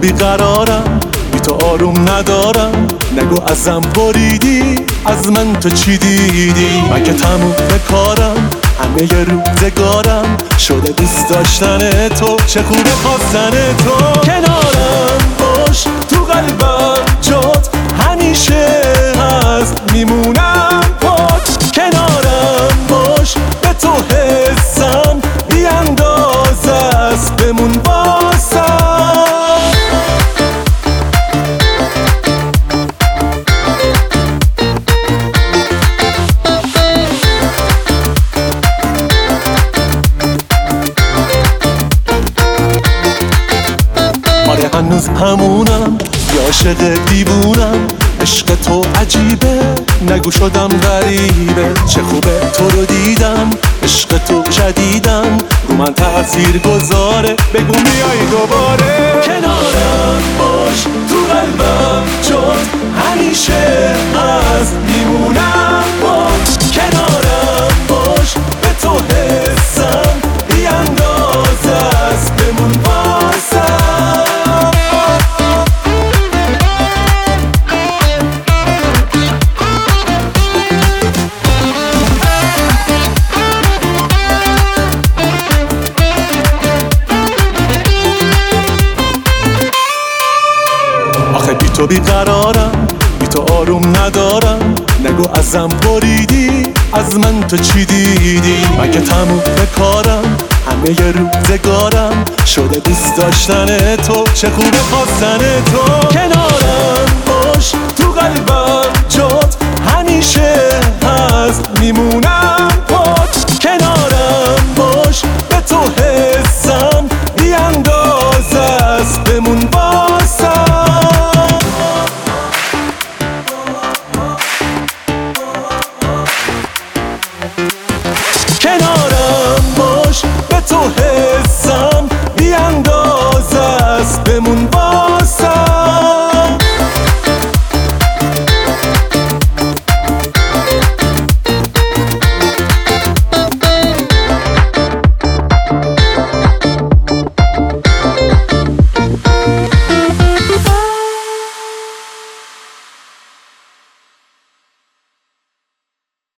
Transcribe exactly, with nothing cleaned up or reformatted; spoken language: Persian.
بیقرارم، بی تو آروم ندارم. نگو ازم بریدی، از من تو چی دیدی؟ من که تموم کارم، همه ی روزگارم شده دوست داشتن تو، چه خوبه خواستن تو. کنارم باش، تو قلبم جات همیشه هست، میمونم پات. کنارم باش، به تو حسم بی اندازه است، بمون واسم. آره هنوز همونم، یا عاشق دیوونم. عشق تو عجیبه، نگو شدم غریبه. چه خوبه تو رو دیدم، عشق تو شدیدم، رو من تأثیر گذاره. بگو میای دوباره. کنارم باش، تو قلبم جات همیشه هست، میمونم باش. کنارم باش، به تو حسم بی اندازه است، بمون واسم. بی تو بیقرارم، بی تو آروم ندارم. نگو ازم بریدی، از من تو چی دیدی؟ من که تموم کارم، همه ی روزگارم شده دوست داشتن تو، چه خوبه خواستن تو. کنارم باش، تو قلبم جات همیشه هست، میمونم